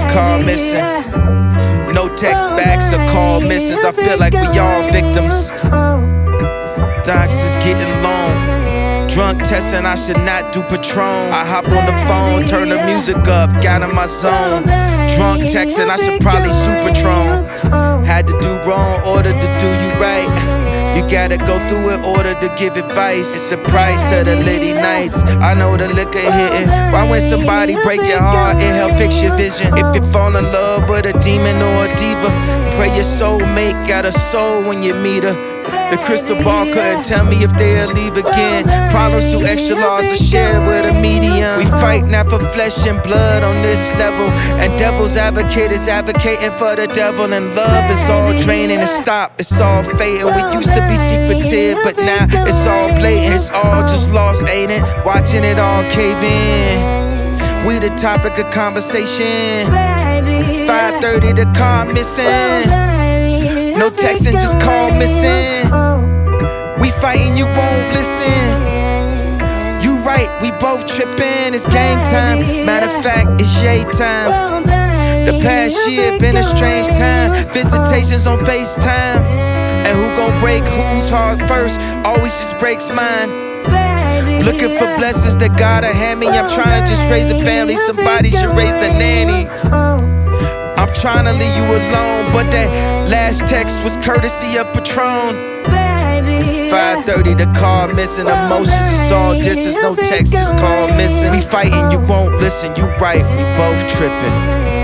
car missing. No text backs or call misses. I feel like we all victims. Docs is getting long. Drunk testing, I should not do Patron. I hop on the phone, turn the music up, got in my zone. Drunk texting, I should probably Supertron. Had to do wrong, order to do you right. You gotta go through it, order to give advice. It's the price of the litty nights. I know the liquor hitting. Why when somebody break your heart, it help fix your vision. If you fall in love with a demon or a diva, pray your soulmate got a soul when you meet her. The crystal ball couldn't tell me if they'll leave again. Problems too extra large to share with a medium. We fight not for flesh and blood on this level. And devil's advocate is advocating for the devil. And love is all draining and stop, it's all fading. We used to be secretive, but now it's all blatant. It's all just lost, ain't it? Watching it all cave in. We the topic of conversation. 5:30, the car missing. No texting, just call missing. We fighting, you won't listen. You right, we both tripping. It's game time. Matter of fact, it's yay time. The past year been a strange time. Visitations on FaceTime. And who gon' break whose heart first? Always just breaks mine. Looking for blessings that God will hand me. I'm trying to just raise a family. Somebody should raise the nanny. I'm tryna leave you alone, but that last text was courtesy of Patron. 5:30, the car missing. Emotions, it's all distance. No text, just call missing. We fighting, you won't listen. You right, we both tripping.